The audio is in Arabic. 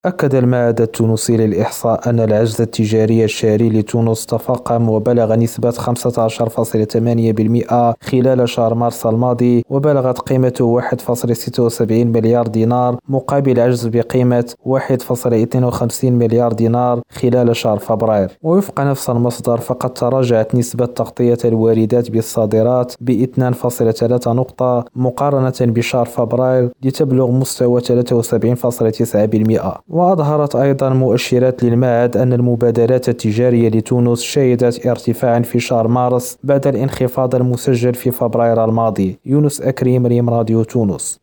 أكد المعهد التونسي للإحصاء أن العجز التجاري الشهري لتونس تفاقم وبلغ نسبة 15.8% خلال شهر مارس الماضي، وبلغت قيمته 1.76 مليار دينار مقابل عجز بقيمة 1.52 مليار دينار خلال شهر فبراير. ووفق نفس المصدر، فقد تراجعت نسبة تغطية الواردات بالصادرات ب 2.3 نقطة مقارنة بشهر فبراير لتبلغ مستوى 73.9%. وأظهرت أيضا مؤشرات للمعهد أن المبادلات التجارية لتونس شهدت ارتفاعا في شهر مارس بعد الانخفاض المسجل في فبراير الماضي. يونس أكريم، ريم راديو تونس.